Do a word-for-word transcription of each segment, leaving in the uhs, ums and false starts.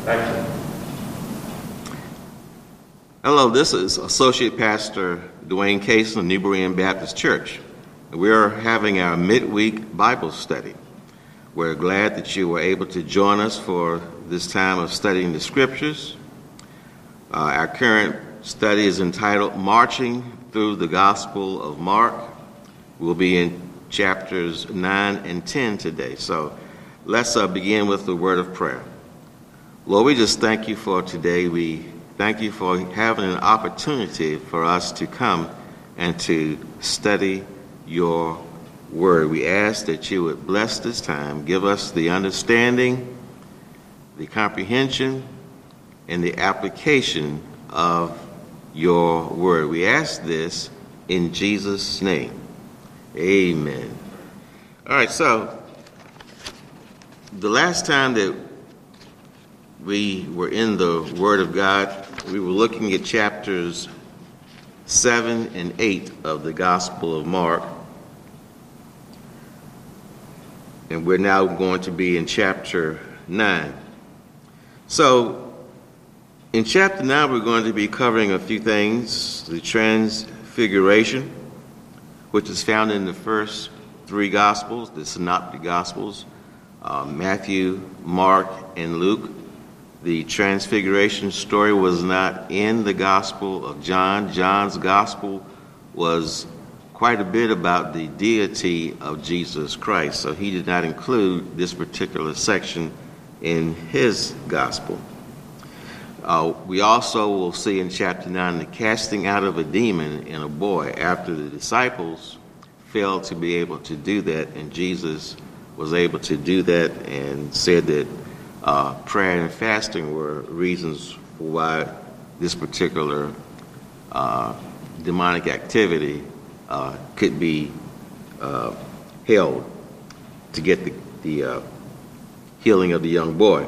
Thank you. Hello, this is Associate Pastor Dwayne Case of New Berean Baptist Church. We're having our midweek Bible study. We're glad that you were able to join us for this time of studying the Scriptures. Uh, our current study is entitled Marching Through the Gospel of Mark. We'll be in chapters nine and ten today. So let's uh, begin with the word of prayer. Lord, we just thank you for today. We thank you for having an opportunity for us to come and to study your word. We ask that you would bless this time, give us the understanding, the comprehension, and the application of your word. We ask this in Jesus' name. Amen. All right, so the last time that we were in the Word of God, we were looking at chapters seven and eight of the Gospel of Mark. And we're now going to be in chapter nine. So, in chapter nine, we're going to be covering a few things. The Transfiguration, which is found in the first three Gospels, the Synoptic Gospels, uh, Matthew, Mark, and Luke. The Transfiguration story was not in the Gospel of John. John's Gospel was quite a bit about the deity of Jesus Christ, so he did not include this particular section in his Gospel. Uh, we also will see in chapter nine the casting out of a demon in a boy after the disciples failed to be able to do that, and Jesus was able to do that and said that Uh, prayer and fasting were reasons for why this particular uh, demonic activity uh, could be uh, held to get the, the uh, healing of the young boy.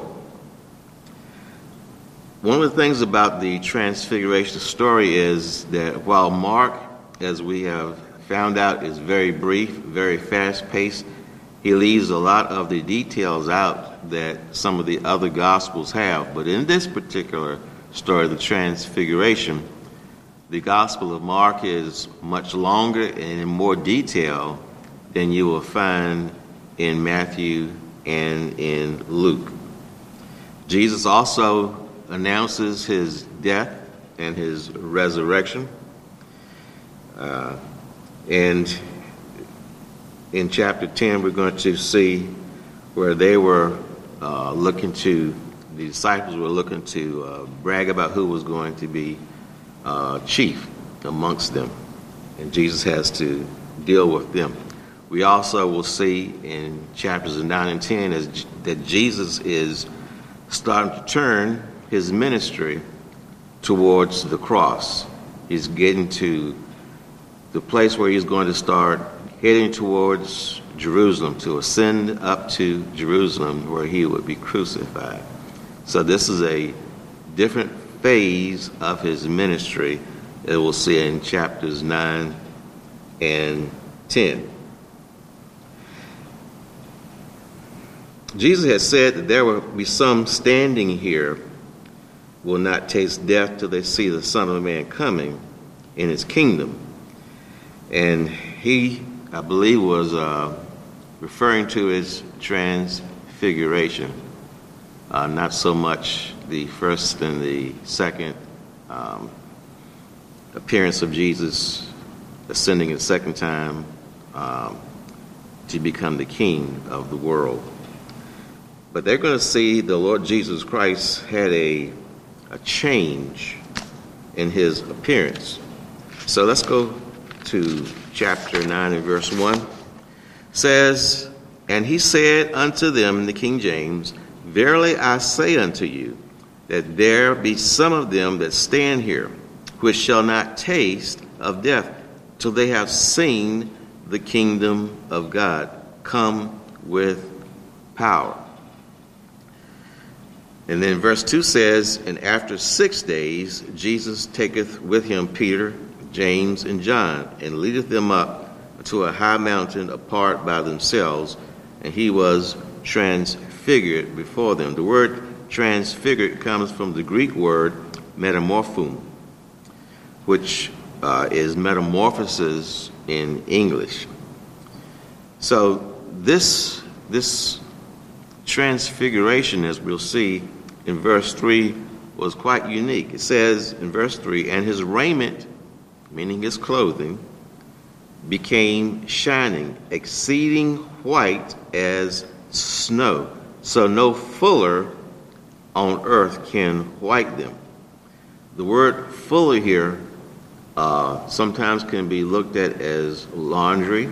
One of the things about the Transfiguration story is that while Mark, as we have found out, is very brief, very fast-paced, he leaves a lot of the details out that some of the other Gospels have. But in this particular story, the Transfiguration, the Gospel of Mark is much longer and in more detail than you will find in Matthew and in Luke. Jesus also announces his death and his resurrection. Uh, and in chapter ten, we're going to see where they were uh, looking to, the disciples were looking to uh, brag about who was going to be uh, chief amongst them. And Jesus has to deal with them. We also will see in chapters nine and ten as, that Jesus is starting to turn his ministry towards the cross. He's getting to the place where he's going to start heading towards Jerusalem, to ascend up to Jerusalem where he would be crucified. So this is a different phase of his ministry that we'll see in chapters nine and ten. Jesus has said that there will be some standing here will not taste death till they see the Son of Man coming in his kingdom. And he, I believe, was uh, referring to his transfiguration, uh, not so much the first and the second um, appearance of Jesus ascending a second time um, to become the king of the world. But they're going to see the Lord Jesus Christ had a, a change in his appearance. So let's go to chapter nine and verse one. It says, "And he said unto them," in the King James, "Verily I say unto you, that there be some of them that stand here, which shall not taste of death, till they have seen the kingdom of God come with power." And then verse two says, "And after six days Jesus taketh with him Peter, James, and John, and leadeth them up to a high mountain apart by themselves, and he was transfigured before them." The word transfigured comes from the Greek word metamorphum, which uh, is metamorphosis in English. So this, this transfiguration, as we'll see in verse three, was quite unique. It says in verse three, and his raiment, meaning his clothing, became shining, exceeding white as snow. So no fuller on earth can white them. The word fuller here uh, sometimes can be looked at as laundry.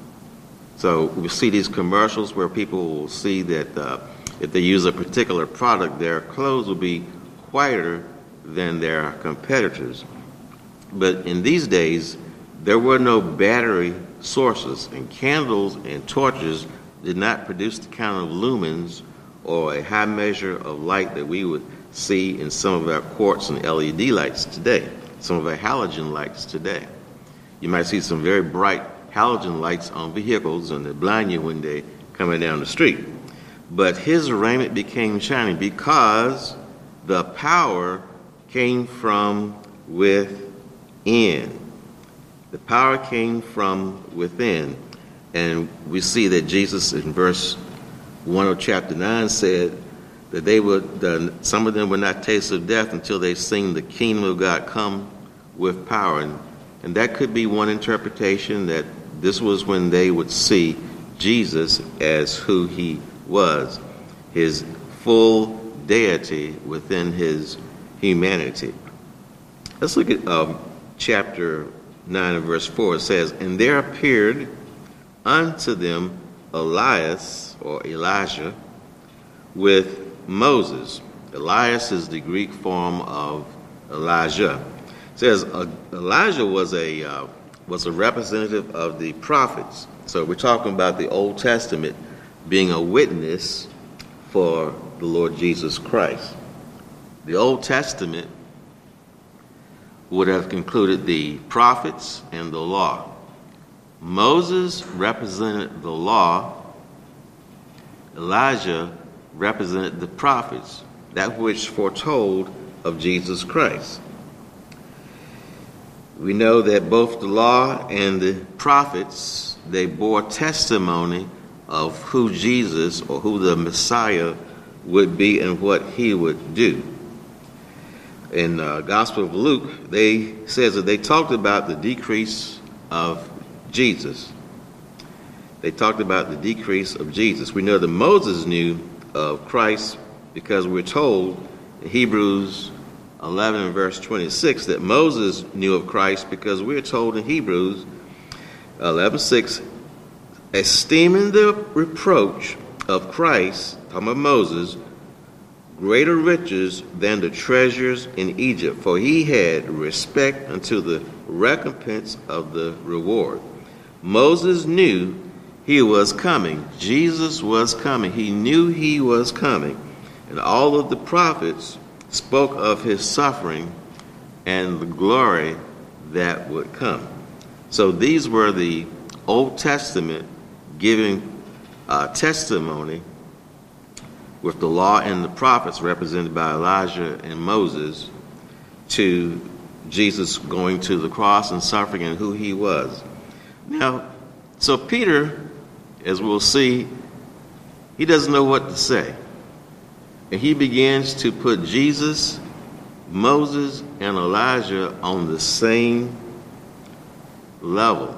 So we see these commercials where people will see that uh, if they use a particular product, their clothes will be whiter than their competitors. But in these days, there were no battery sources, and candles and torches did not produce the kind of lumens or a high measure of light that we would see in some of our quartz and L E D lights today, some of our halogen lights today. You might see some very bright halogen lights on vehicles, and they blind you when they're coming down the street. But his raiment became shining because the power came from within. The power came from within. And we see that Jesus in verse one of chapter nine said that they would, uh, some of them would not taste of death until they seen the kingdom of God come with power. And, and that could be one interpretation, that this was when they would see Jesus as who he was, his full deity within his humanity. Let's look at um, chapter nine and verse four. It says, and there appeared unto them Elias, or Elijah, with Moses. Elias is the Greek form of Elijah. It says uh, Elijah was a uh, was a representative of the prophets. So we're talking about the Old Testament being a witness for the Lord Jesus Christ. The Old Testament would have included the prophets and the law. Moses represented the law. Elijah represented the prophets, that which foretold of Jesus Christ. We know that both the law and the prophets, they bore testimony of who Jesus, or who the Messiah would be and what he would do. In the uh, Gospel of Luke, they says that they talked about the decrease of Jesus. They talked about the decrease of Jesus. We know that Moses knew of Christ because we're told in Hebrews eleven and verse twenty-six that Moses knew of Christ, because we're told in Hebrews eleven six, esteeming the reproach of Christ, talking about Moses, greater riches than the treasures in Egypt, for he had respect unto the recompense of the reward. Moses knew he was coming. Jesus was coming. He knew he was coming. And all of the prophets spoke of his suffering and the glory that would come. So these were the Old Testament giving uh, testimony, with the law and the prophets represented by Elijah and Moses, to Jesus going to the cross and suffering and who he was. Now, so Peter, as we'll see, he doesn't know what to say. And he begins to put Jesus, Moses, and Elijah on the same level.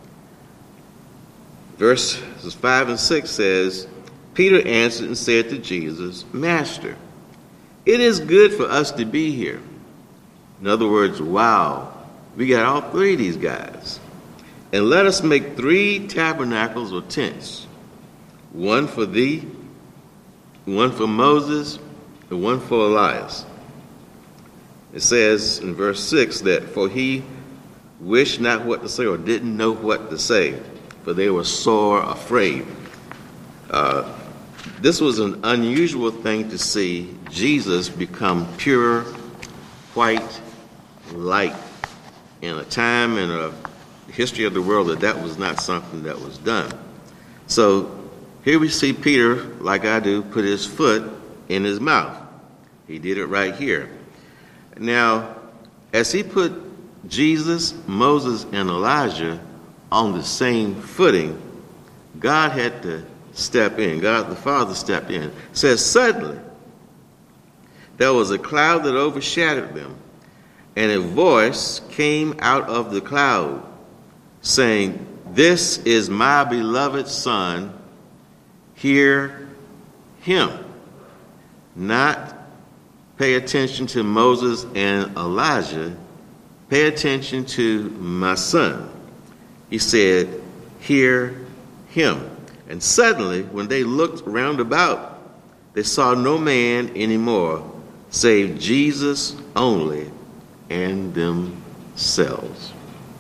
Verses five and six says, Peter answered and said to Jesus, Master, it is good for us to be here. In other words, wow, we got all three of these guys. And let us make three tabernacles or tents, one for thee, one for Moses, and one for Elias. It says in verse six that for he wished not what to say, or didn't know what to say, for they were sore afraid. Uh, this was an unusual thing to see Jesus become pure, white light in a time in a history of the world that that was not something that was done. So here we see Peter, like I do, put his foot in his mouth. He did it right here. Now, as he put Jesus, Moses, and Elijah on the same footing, God had to step in. God the Father stepped in. It says, suddenly, there was a cloud that overshadowed them, and a voice came out of the cloud, saying, "This is my beloved Son, hear him." Not pay attention to Moses and Elijah, pay attention to my son. He said, hear him. And suddenly, when they looked round about, they saw no man anymore, save Jesus only and themselves.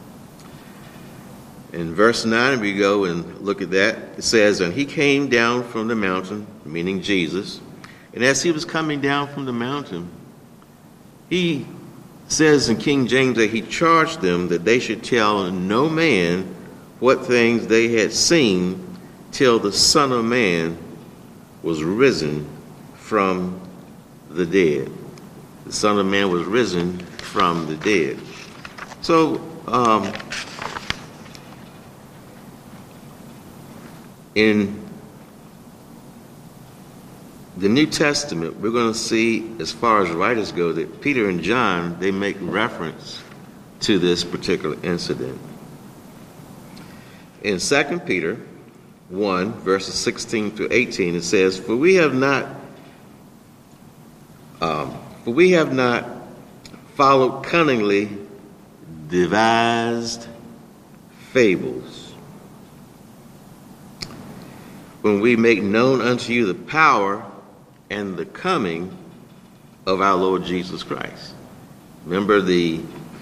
In verse nine, we go and look at that. It says, and he came down from the mountain, meaning Jesus. And as he was coming down from the mountain, he says in King James that he charged them that they should tell no man what things they had seen till the Son of Man was risen from the dead. The Son of Man was risen from the dead. So, um, in the New Testament, we're going to see, as far as writers go, that Peter and John, they make reference to this particular incident. In Second Peter one, verses sixteen through eighteen, it says, For we have not, um, for we have not followed cunningly devised fables, when we make known unto you the power and the coming of our Lord Jesus Christ. Remember the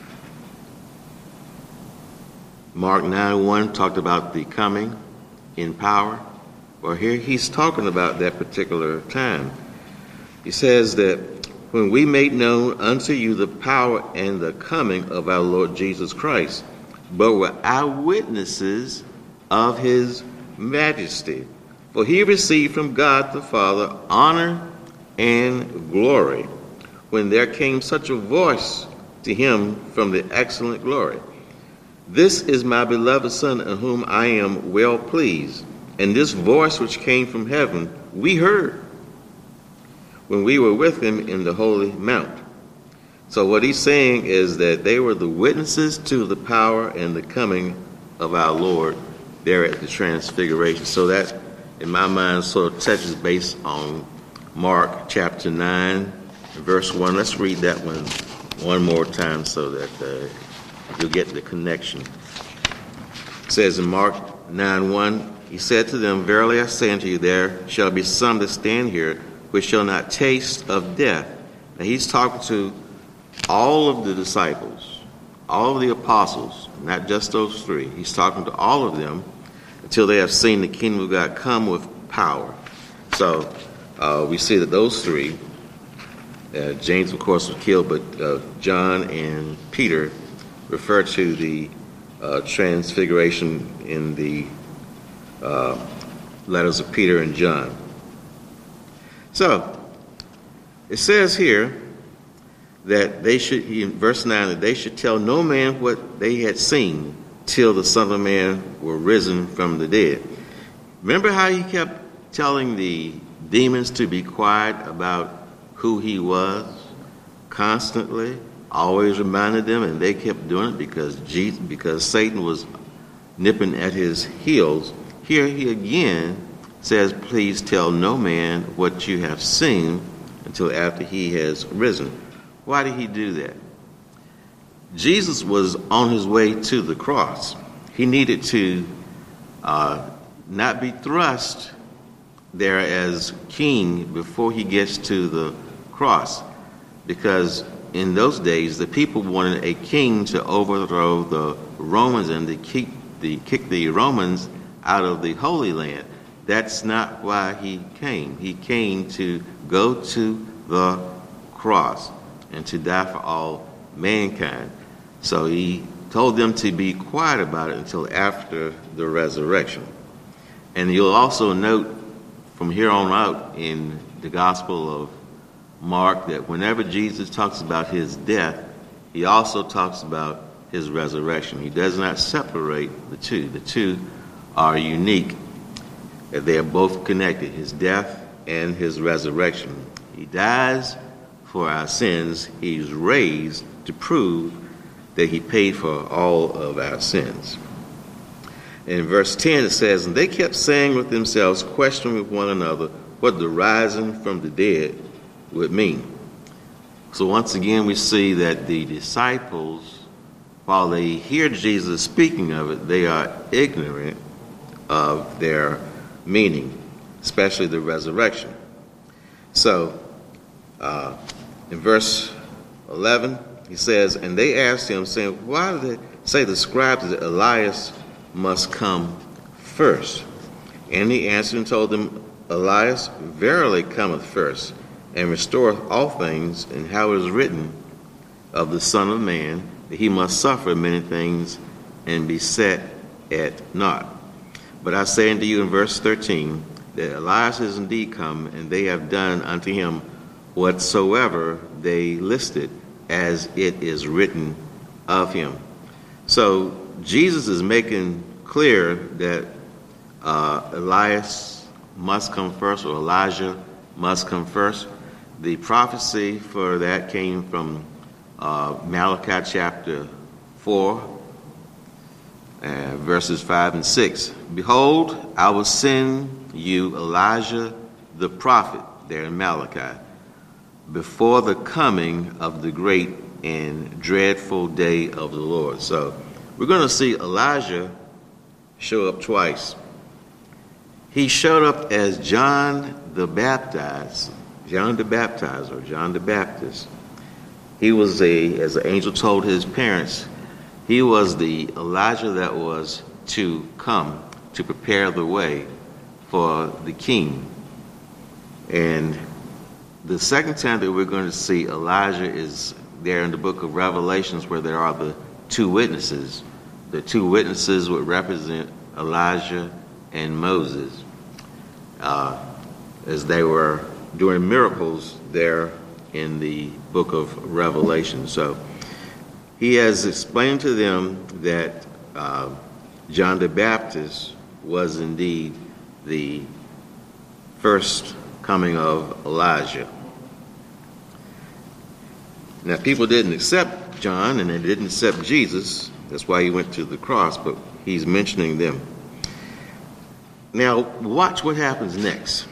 Mark nine one talked about the coming in power. Well, here he's talking about that particular time. He says that when we made known unto you the power and the coming of our Lord Jesus Christ, but were eyewitnesses of his majesty. For he received from God the Father honor and glory, when there came such a voice to him from the excellent glory. This is my beloved Son, in whom I am well pleased. And this voice which came from heaven we heard when we were with him in the holy mount. So what he's saying is that they were the witnesses to the power and the coming of our Lord there at the Transfiguration. So that, in my mind, sort of touches base on Mark chapter nine, verse one. Let's read that one one more time so that uh, you'll get the connection. It says in Mark nine one, he said to them, Verily I say unto you, there shall be some that stand here which shall not taste of death. Now he's talking to all of the disciples, all of the apostles, not just those three. He's talking to all of them until they have seen the kingdom of God come with power. So uh, we see that those three, uh, James of course was killed, but uh, John and Peter refer to the uh, transfiguration in the uh, letters of Peter and John. So it says here that they should, in verse nine, that they should tell no man what they had seen till the Son of Man were risen from the dead. Remember how he kept telling the demons to be quiet about who he was constantly, always reminded them, and they kept doing it because Jesus, because Satan was nipping at his heels. Here he again says, please tell no man what you have seen until after he has risen. Why did he do that? Jesus was on his way to the cross. He needed to uh, not be thrust there as king before he gets to the cross, because in those days the people wanted a king to overthrow the Romans and to keep the kick the Romans out of the Holy Land. That's not why he came. He came to go to the cross and to die for all mankind. So he told them to be quiet about it until after the resurrection. And you'll also note from here on out in the Gospel of Mark that whenever Jesus talks about his death, he also talks about his resurrection. He does not separate the two. The two are unique. They are both connected, his death and his resurrection. He dies for our sins. He's raised to prove that he paid for all of our sins. In verse ten it says, and they kept saying with themselves, questioning with one another, what the rising from the dead would mean. So once again we see that the disciples, while they hear Jesus speaking of it, they are ignorant of their meaning, especially the resurrection. So uh, in verse eleven, he says, and they asked him, saying, why do they say the scribes that Elias must come first? And he answered and told them, Elias verily cometh first, and restoreth all things, and how it is written of the Son of Man, that he must suffer many things and be set at naught. But I say unto you in verse thirteen, that Elias is indeed come, and they have done unto him whatsoever they listed, as it is written of him. So Jesus is making clear that uh, Elias must come first, or Elijah must come first. The prophecy for that came from uh, Malachi chapter four, uh, verses five and six. Behold, I will send you Elijah the prophet, there in Malachi, before the coming of the great and dreadful day of the Lord. So we're going to see Elijah show up twice. He showed up as John the Baptist, John the Baptizer, or John the Baptist. He was a, as the angel told his parents, he was the Elijah that was to come to prepare the way for the king. And the second time that we're going to see Elijah is there in the book of Revelations, where there are the two witnesses. The two witnesses would represent Elijah and Moses, uh, as they were doing miracles there in the book of Revelation. So he has explained to them that uh, John the Baptist was indeed the first coming of Elijah. Now, people didn't accept John, and they didn't accept Jesus. That's why he went to the cross, but he's mentioning them. Now, watch what happens next.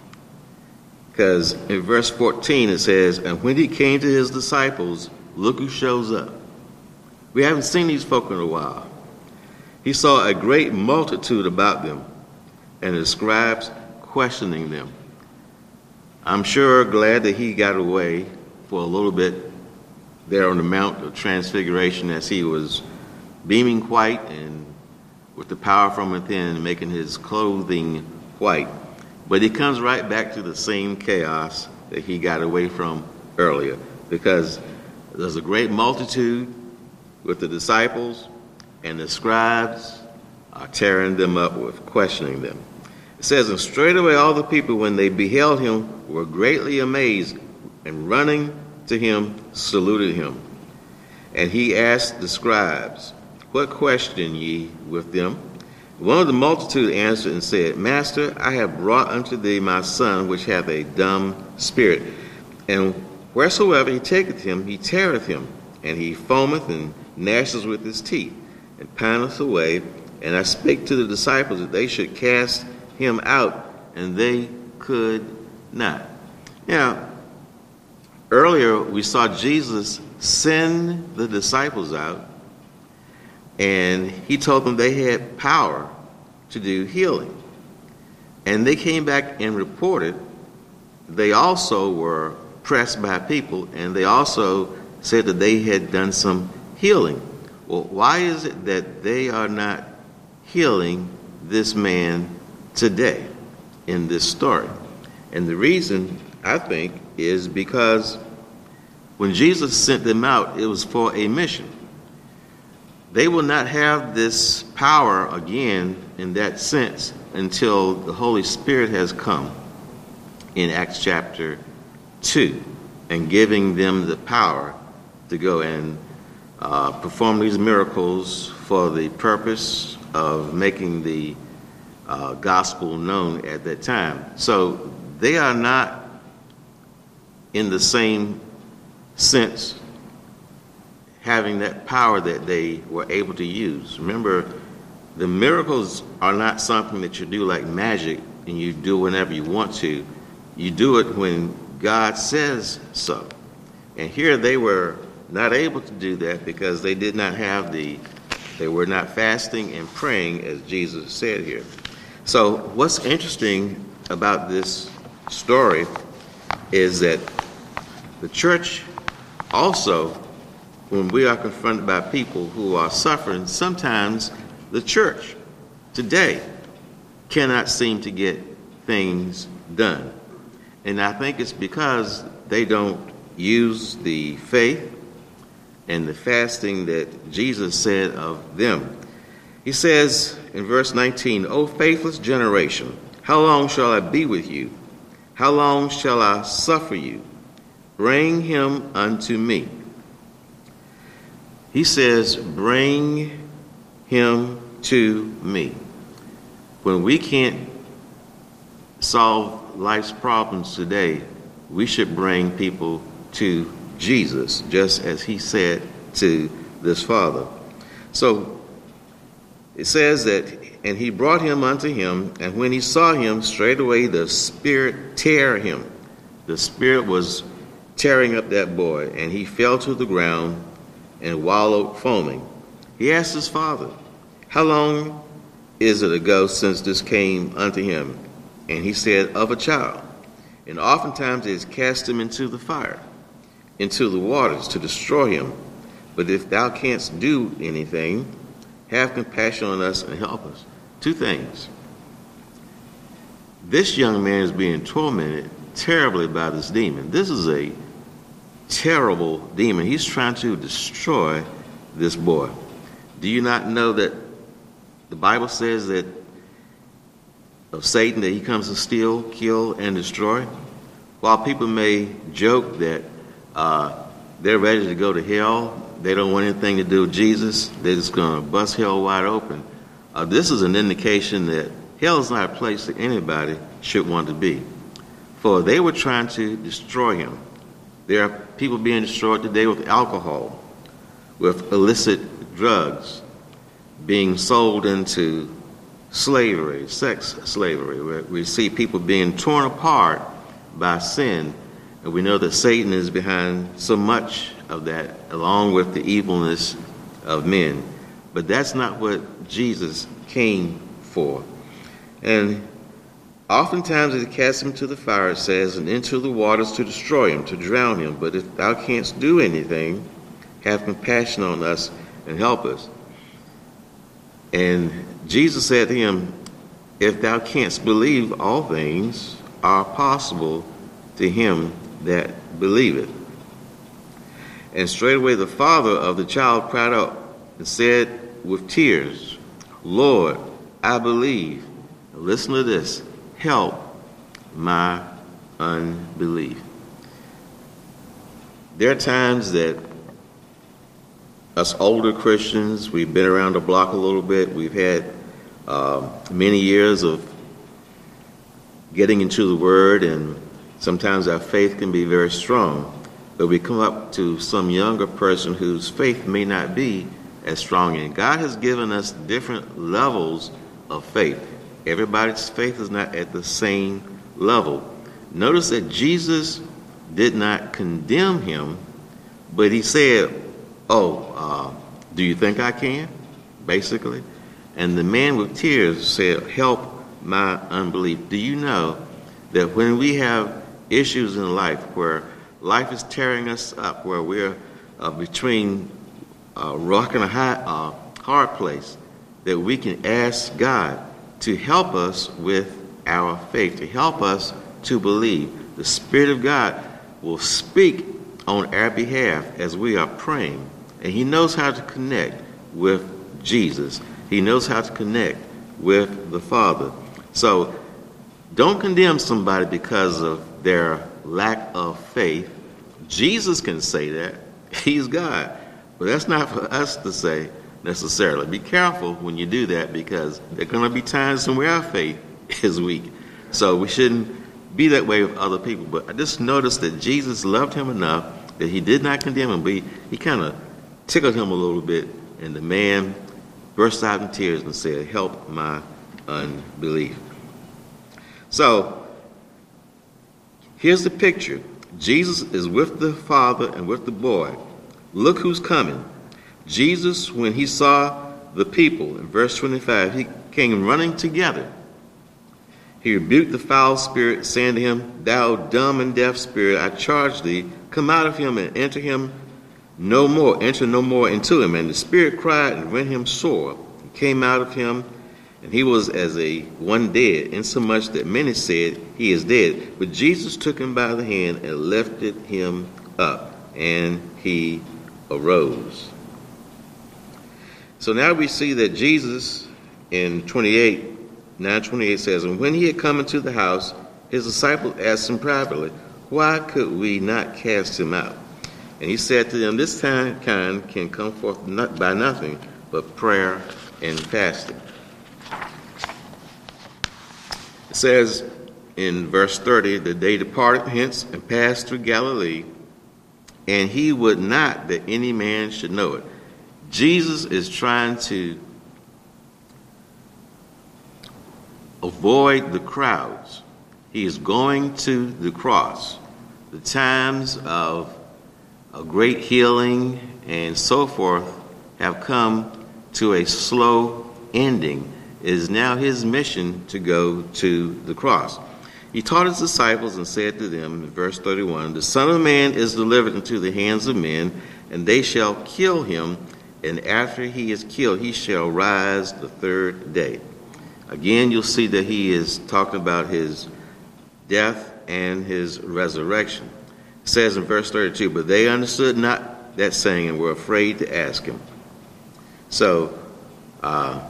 Because in verse fourteen it says, and when he came to his disciples, look who shows up. We haven't seen these folk in a while. He saw a great multitude about them, and the scribes questioning them. I'm sure glad that he got away for a little bit there on the Mount of Transfiguration, as he was beaming white and with the power from within, making his clothing white. But he comes right back to the same chaos that he got away from earlier, because there's a great multitude with the disciples, and the scribes are tearing them up with questioning them. It says, and straightway all the people, when they beheld him, were greatly amazed, and running to him, saluted him. And he asked the scribes, what question ye with them? One of the multitude answered and said, Master, I have brought unto thee my son, which hath a dumb spirit. And wheresoever he taketh him, he teareth him, and he foameth and gnasheth with his teeth, and pineth away. And I spake to the disciples that they should cast him out, and they could not. Now, earlier we saw Jesus send the disciples out, and he told them they had power to do healing. And they came back and reported they also were pressed by people, and they also said that they had done some healing. Well, why is it that they are not healing this man today in this story? And the reason, I think, is because when Jesus sent them out, it was for a mission. They will not have this power again in that sense until the Holy Spirit has come in Acts chapter two. and giving them the power to go and uh, perform these miracles for the purpose of making the uh, gospel known at that time. So they are not in the same sense having that power that they were able to use. Remember, the miracles are not something that you do like magic and you do whenever you want to. You do it when God says so. And here they were not able to do that because they did not have the, they were not fasting and praying as Jesus said here. So what's interesting about this story is that the church also, when we are confronted by people who are suffering, sometimes the church today cannot seem to get things done. And I think it's because they don't use the faith and the fasting that Jesus said of them. He says in verse nineteen, O faithless generation, how long shall I be with you? How long shall I suffer you? Bring him unto me. He says, bring him to me. When we can't solve life's problems today, we should bring people to Jesus, just as he said to this father. So it says that, and he brought him unto him, and when he saw him, straightway the spirit tear him. The spirit was tearing up that boy, and he fell to the ground and wallowed foaming. He asked his father, how long is it ago since this came unto him? And he said, of a child. And oftentimes it has cast him into the fire, into the waters to destroy him. But if thou canst do anything, have compassion on us and help us. Two things. This young man is being tormented terribly by this demon. This is a terrible demon. He's trying to destroy this boy. Do you not know that the Bible says that of Satan that he comes to steal, kill, and destroy? While people may joke that uh, they're ready to go to hell, they don't want anything to do with Jesus, they're just going to bust hell wide open. Uh, this is an indication that hell is not a place that anybody should want to be. For they were trying to destroy him. There are people being destroyed today with alcohol, with illicit drugs, being sold into slavery, sex slavery. Where we see people being torn apart by sin, and we know that Satan is behind so much of that, along with the evilness of men. But that's not what Jesus came for. And oftentimes it casts him to the fire, it says, and into the waters to destroy him, to drown him. But if thou canst do anything, have compassion on us and help us. And Jesus said to him, if thou canst believe, all things are possible to him that believeth. And straightway the father of the child cried out and said with tears, Lord, I believe. Now listen to this. Help my unbelief. There are times that us older Christians, we've been around the block a little bit. We've had uh, many years of getting into the Word, and sometimes our faith can be very strong. But we come up to some younger person whose faith may not be as strong. And God has given us different levels of faith. Everybody's faith is not at the same level. Notice that Jesus did not condemn him, but he said, oh, uh, do you think I can? Basically. And the man with tears said, help my unbelief. Do you know that when we have issues in life where life is tearing us up, where we're uh, between a rock and a high, uh, hard place, that we can ask God to help us with our faith, to help us to believe. The Spirit of God will speak on our behalf as we are praying. And he knows how to connect with Jesus. He knows how to connect with the Father. So don't condemn somebody because of their lack of faith Jesus can say that. He's God. But that's not for us to say necessarily. Be careful when you do that, because there are going to be times when our faith is weak. So we shouldn't be that way with other people. But I just noticed that Jesus loved him enough that he did not condemn him, but he, he kind of tickled him a little bit, and the man burst out in tears and said, "Help my unbelief." So here's the picture. Jesus is with the father and with the boy. Look who's coming. Jesus, when he saw the people, in verse twenty-five, he came running together. He rebuked the foul spirit, saying to him, "Thou dumb and deaf spirit, I charge thee, come out of him and enter him no more, enter no more into him." And the spirit cried and rent him sore. He came out of him, and he was as a one dead, insomuch that many said, "He is dead." But Jesus took him by the hand and lifted him up, and he arose. So now we see that Jesus in twenty-eight, nine twenty-eight says, "And when he had come into the house, his disciples asked him privately, Why could we not cast him out? And he said to them, This kind can come forth not by nothing but prayer and fasting." It says in verse thirty that they departed hence and passed through Galilee, and he would not that any man should know it. Jesus is trying to avoid the crowds. He is going to the cross. The times of a great healing and so forth have come to a slow ending. It is now his mission to go to the cross. He taught his disciples and said to them in verse thirty-one, "The Son of Man is delivered into the hands of men, and they shall kill him, and after he is killed, he shall rise the third day." Again, you'll see that he is talking about his death and his resurrection. It says in verse thirty-two, "But they understood not that saying and were afraid to ask him." So, uh,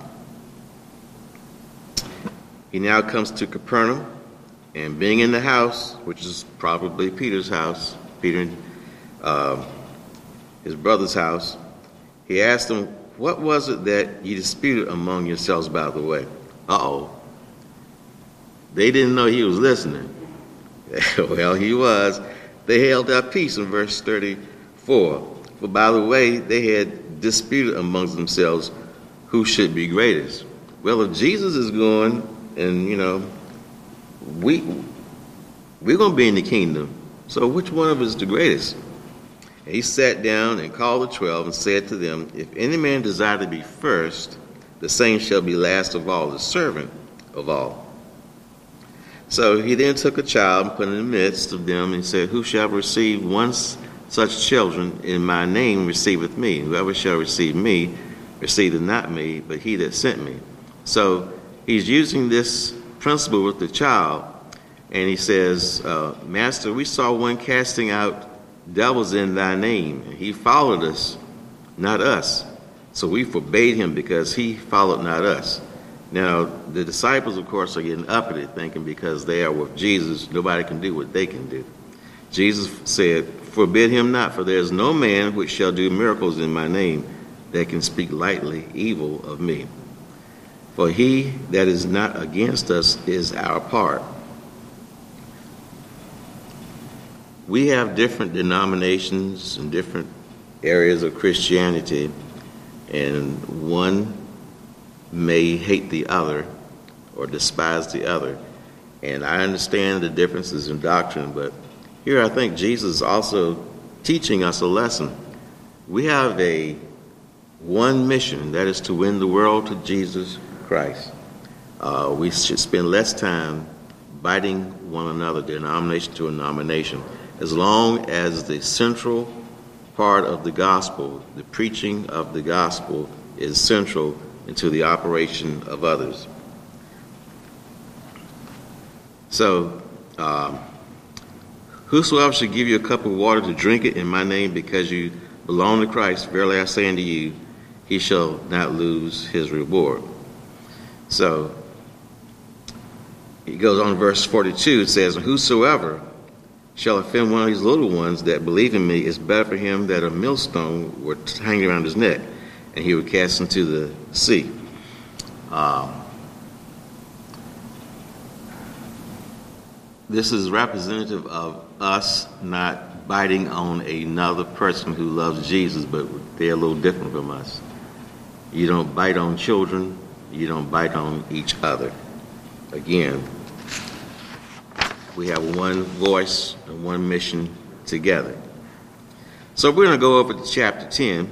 he now comes to Capernaum, and being in the house, which is probably Peter's house, Peter and uh, his brother's house, he asked them, "What was it that you disputed among yourselves by the way?" Uh-oh. They didn't know he was listening. Well, he was. They held their peace in verse thirty-four. For by the way, they had disputed amongst themselves who should be greatest. Well, if Jesus is going, and, you know, we, we're going to be in the kingdom, so which one of us is the greatest? And he sat down and called the twelve and said to them, "If any man desire to be first, the same shall be last of all, the servant of all." So he then took a child and put it in the midst of them and said, "Who shall receive one such children in my name receiveth me. Whoever shall receive me receiveth not me, but he that sent me." So he's using this principle with the child, and he says, uh, "Master, we saw one casting out devils in thy name, and he followed us, not us. So we forbade him because he followed not us." Now, the disciples, of course, are getting uppity, thinking because they are with Jesus, nobody can do what they can do. Jesus said, "Forbid him not, for there is no man which shall do miracles in my name that can speak lightly evil of me. For he that is not against us is our part." We have different denominations and different areas of Christianity, and one may hate the other or despise the other. And I understand the differences in doctrine, but here I think Jesus is also teaching us a lesson. We have a one mission, that is to win the world to Jesus Christ. Uh, we should spend less time biting one another, denomination to a denomination, as long as the central part of the gospel, the preaching of the gospel, is central into the operation of others. So, um, whosoever should give you a cup of water to drink it in my name because you belong to Christ, verily I say unto you, he shall not lose his reward. So, he goes on in verse forty-two, it says, "Whosoever shall offend one of these little ones that believe in me, it's better for him that a millstone were hanging around his neck, and he would cast into the sea. Um, this is representative of us not biting on another person who loves Jesus, but they're a little different from us. You don't bite on children. You don't bite on each other. Again, we have one voice and one mission together. So we're going to go over to chapter ten.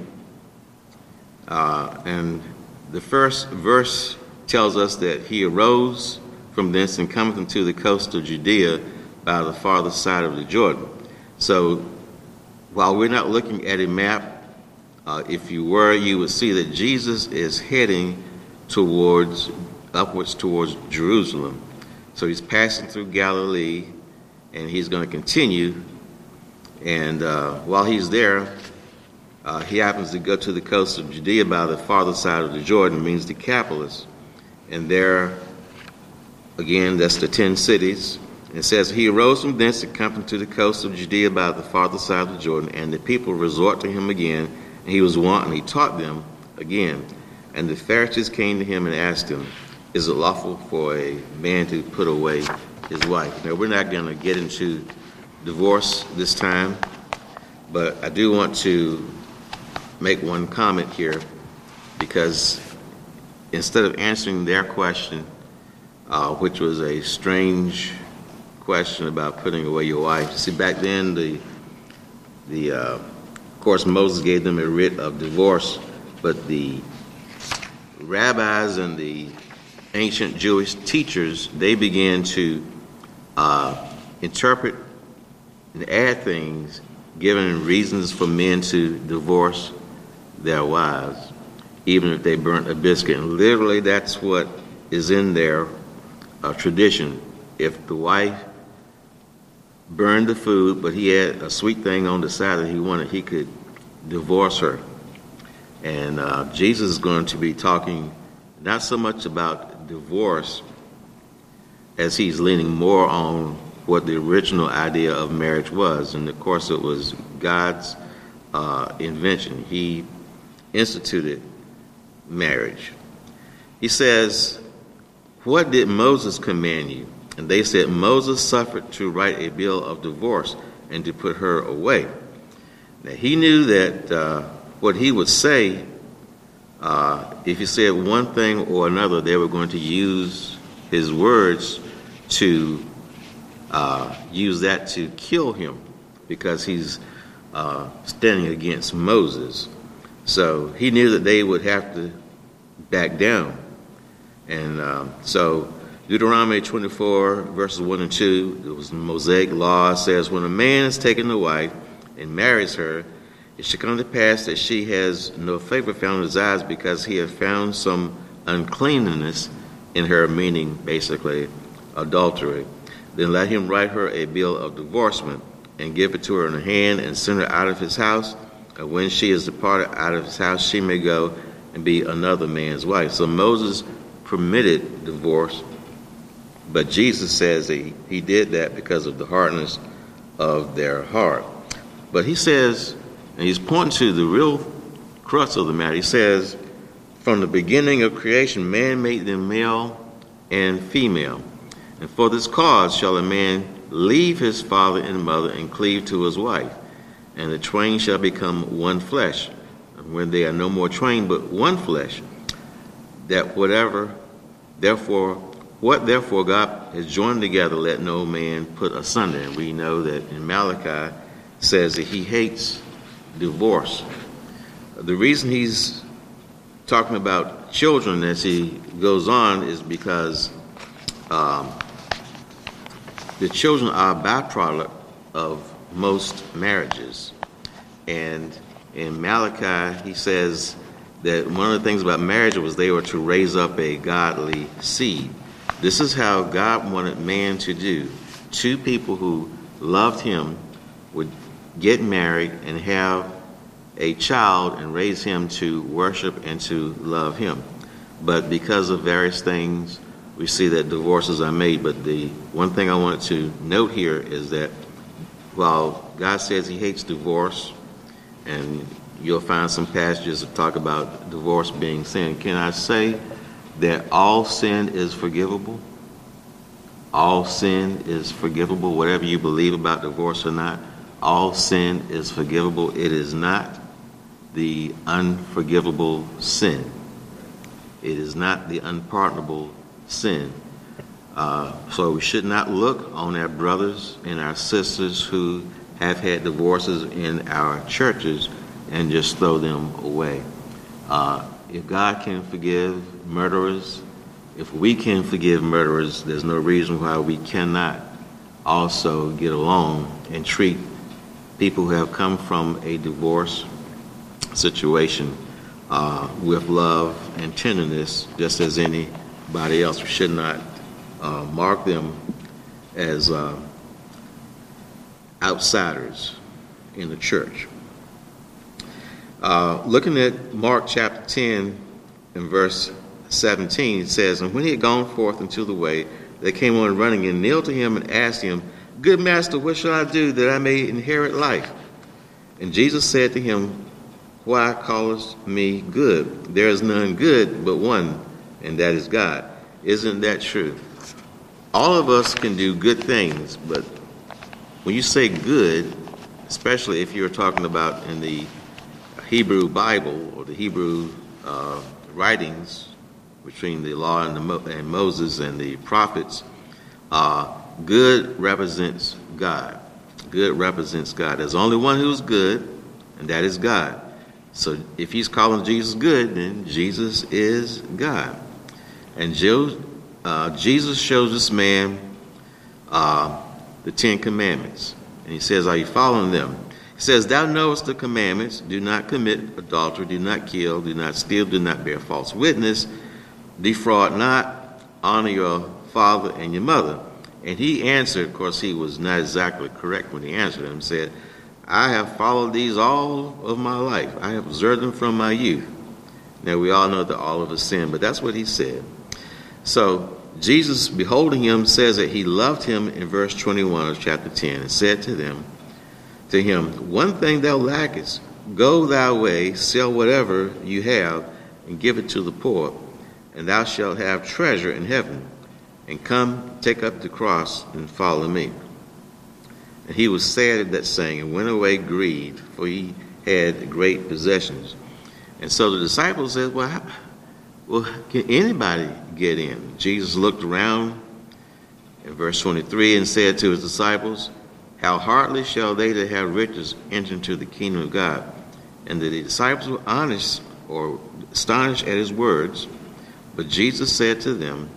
Uh, and the first verse tells us that he arose from thence and cometh into the coast of Judea by the farther side of the Jordan. So while we're not looking at a map, uh, if you were, you would see that Jesus is heading towards, upwards towards Jerusalem. So he's passing through Galilee, and he's going to continue. And uh, while he's there, uh, he happens to go to the coast of Judea by the farther side of the Jordan, means Decapolis. And there, again, that's the ten cities. It says, he arose from thence and came to the coast of Judea by the farther side of the Jordan, and the people resort to him again, and he was wont, and he taught them again. And the Pharisees came to him and asked him, is it lawful for a man to put away his wife? Now, we're not going to get into divorce this time, but I do want to make one comment here, because instead of answering their question, uh, which was a strange question about putting away your wife. See, back then, the, the uh, of course, Moses gave them a writ of divorce, but the rabbis and the ancient Jewish teachers, they began to uh, interpret and add things, giving reasons for men to divorce their wives, even if they burnt a biscuit. And literally, that's what is in their uh, tradition. If the wife burned the food, but he had a sweet thing on the side that he wanted, he could divorce her. And uh, Jesus is going to be talking not so much about divorce as he's leaning more on what the original idea of marriage was. And of course, it was God's uh, invention. He instituted marriage. He says, what did Moses command you? And they said, Moses suffered to write a bill of divorce and to put her away. Now, he knew that uh, what he would say, uh, if he said one thing or another, they were going to use his words to uh, use that to kill him, because he's uh, standing against Moses. So he knew that they would have to back down. And um, so Deuteronomy twenty-four, verses one and two, it was the Mosaic law, says, when a man has taken a wife and marries her, it shall come to pass that she has no favor found in his eyes, because he has found some uncleanness in her, meaning basically adultery. Then let him write her a bill of divorcement and give it to her in her hand and send her out of his house. And when she is departed out of his house, she may go and be another man's wife. So Moses permitted divorce, but Jesus says that he, he did that because of the hardness of their heart. But he says, and he's pointing to the real crux of the matter, he says, from the beginning of creation, man made them male and female. And for this cause shall a man leave his father and mother and cleave to his wife, and the twain shall become one flesh. And when they are no more twain but one flesh, that whatever, therefore, what therefore God has joined together, let no man put asunder. And we know that in Malachi says that he hates divorce. The reason he's talking about children as he goes on is because um, the children are a byproduct of most marriages. And in Malachi, he says that one of the things about marriage was they were to raise up a godly seed. This is how God wanted man to do. Two people who loved him would get married and have a child and raise him to worship and to love him. But because of various things, we see that divorces are made. But the one thing I wanted to note here is that while God says he hates divorce, and you'll find some passages that talk about divorce being sin, can I say that all sin is forgivable? All sin is forgivable, whatever you believe about divorce or not. All sin is forgivable. It is not the unforgivable sin. It is not the unpardonable sin. Uh, so we should not look on our brothers and our sisters who have had divorces in our churches and just throw them away. Uh, if God can forgive murderers, if we can forgive murderers, there's no reason why we cannot also get along and treat people who have come from a divorce situation uh, with love and tenderness, just as anybody else. We should not uh, mark them as uh, outsiders in the church. Uh, looking at Mark chapter ten and verse seventeen, it says, "And when he had gone forth into the way, they came on running and knelt to him and asked him, 'Good master, what shall I do that I may inherit life?' And Jesus said to him, 'Why callest me good? There is none good but one, and that is God.'" Isn't that true? All of us can do good things, but when you say good, especially if you're talking about in the Hebrew Bible or the Hebrew uh, writings, between the law and, the Mo- and Moses and the prophets, uh, good represents God. Good represents God. There's only one who's good, and that is God. So if he's calling Jesus good, then Jesus is God. And Jo- uh, Jesus shows this man uh, the Ten Commandments. And he says, "Are you following them?" He says, "Thou knowest the commandments: do not commit adultery, do not kill, do not steal, do not bear false witness, defraud not, honor your father and your mother." And he answered, of course, he was not exactly correct when he answered him, said, "I have followed these all of my life. I have observed them from my youth." Now, we all know that all of us sin, but that's what he said. So, Jesus, beholding him, says that he loved him in verse twenty-one of chapter ten, and said to them, to him, "One thing thou lackest, go thy way, sell whatever you have, and give it to the poor, and thou shalt have treasure in heaven. And come, take up the cross, and follow me." And he was sad at that saying, and went away grieved, for he had great possessions. And so the disciples said, well, how, well, can anybody get in? Jesus looked around in verse twenty-three and said to his disciples, "How hardly shall they that have riches enter into the kingdom of God?" And the disciples were honest or astonished at his words. But Jesus said to them,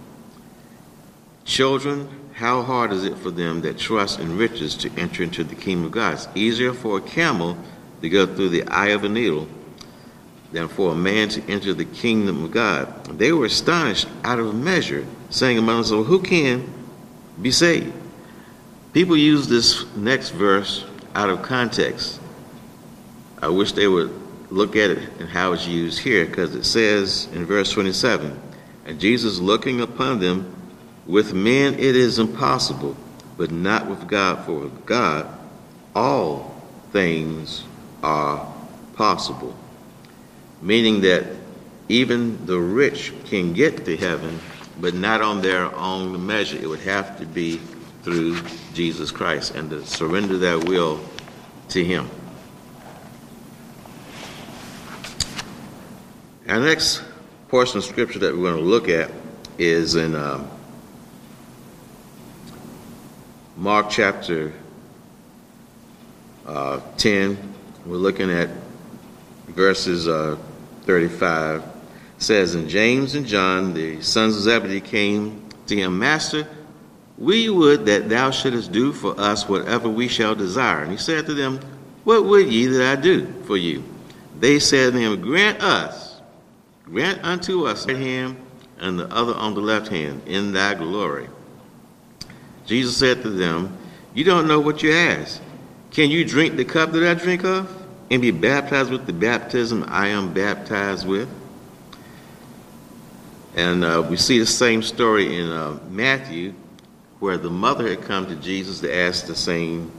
"Children, how hard is it for them that trust in riches to enter into the kingdom of God? It's easier for a camel to go through the eye of a needle than for a man to enter the kingdom of God." They were astonished out of measure, saying among themselves, "Who can be saved?" People use this next verse out of context. I wish they would look at it and how it's used here, because it says in verse twenty-seven, "And Jesus looking upon them, with men it is impossible, but not with God, for with God all things are possible." Meaning that even the rich can get to heaven, but not on their own measure. It would have to be through Jesus Christ and to surrender their will to him. Our next portion of scripture that we're going to look at is in um, Mark chapter uh, ten. We're looking at verses uh, thirty-five. It says, "And James and John, the sons of Zebedee, came to him, 'Master, we would that thou shouldest do for us whatever we shall desire.' And he said to them, 'What would ye that I do for you?' They said to him, 'Grant us, grant unto us the right hand and the other on the left hand, in thy glory.' Jesus said to them, 'You don't know what you ask. Can you drink the cup that I drink of, and be baptized with the baptism I am baptized with?' And uh, we see the same story in uh, Matthew, where the mother had come to Jesus to ask the same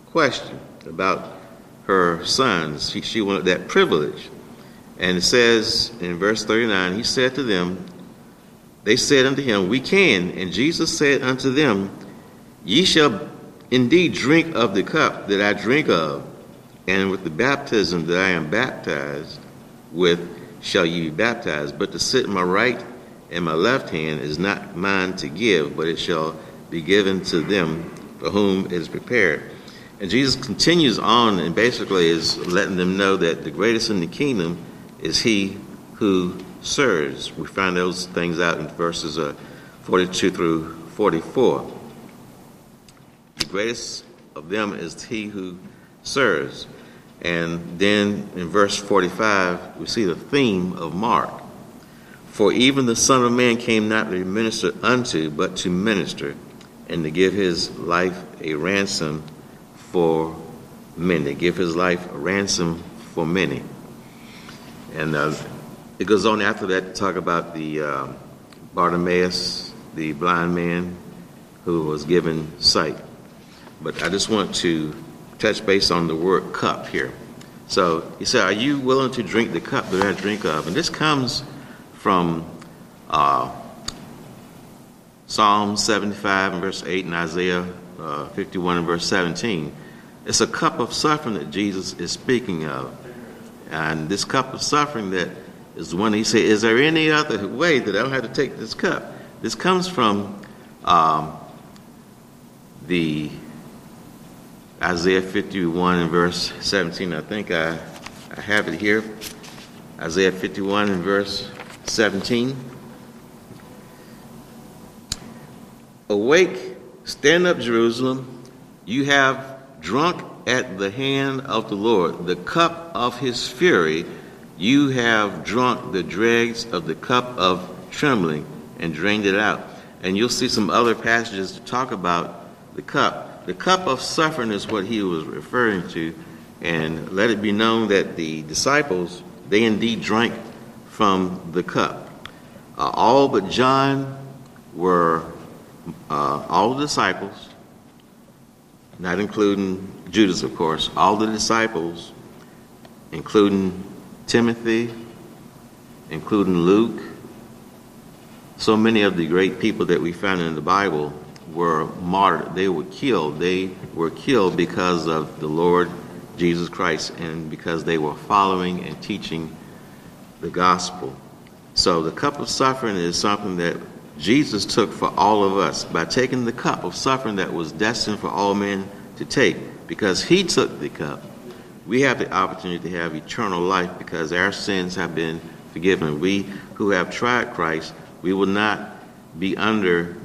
question about her sons. She, she wanted that privilege. And it says in verse thirty-nine, he said to them, they said unto him, we can. And Jesus said unto them, ye shall indeed drink of the cup that I drink of, and with the baptism that I am baptized with shall ye be baptized. But to sit at my right and my left hand is not mine to give, but it shall be given to them for whom it is prepared. And Jesus continues on and basically is letting them know that the greatest in the kingdom is he who serves. We find those things out in verses uh, forty-two through forty-four. The greatest of them is he who serves. And then in verse forty-five, we see the theme of Mark. For even the Son of Man came not to be ministered unto, but to minister, and to give his life a ransom for many. Give his life a ransom for many. And uh, it goes on after that to talk about the uh, Bartimaeus, the blind man who was given sight. But I just want to touch base on the word cup here. So he said, are you willing to drink the cup that I drink of? And this comes from uh, Psalm seventy-five and verse eight and Isaiah uh, fifty-one and verse seventeen. It's a cup of suffering that Jesus is speaking of. And this cup of suffering that is the one he said, is there any other way that I don't have to take this cup? This comes from um, the Isaiah fifty-one and verse seventeen. I think I, I have it here. Isaiah fifty-one and verse seventeen. Awake, stand up, Jerusalem. You have drunk at the hand of the Lord the cup of his fury. You have drunk the dregs of the cup of trembling and drained it out. And you'll see some other passages to talk about the cup. The cup of suffering is what he was referring to. And let it be known that the disciples, they indeed drank from the cup. Uh, all but John were, uh, all the disciples, not including Judas, of course, all the disciples, including Timothy, including Luke, so many of the great people that we find in the Bible were martyred. They were killed. They were killed because of the Lord Jesus Christ and because they were following and teaching the gospel. So the cup of suffering is something that Jesus took for all of us by taking the cup of suffering that was destined for all men to take. Because he took the cup, we have the opportunity to have eternal life because our sins have been forgiven. We who have tried Christ, we will not be under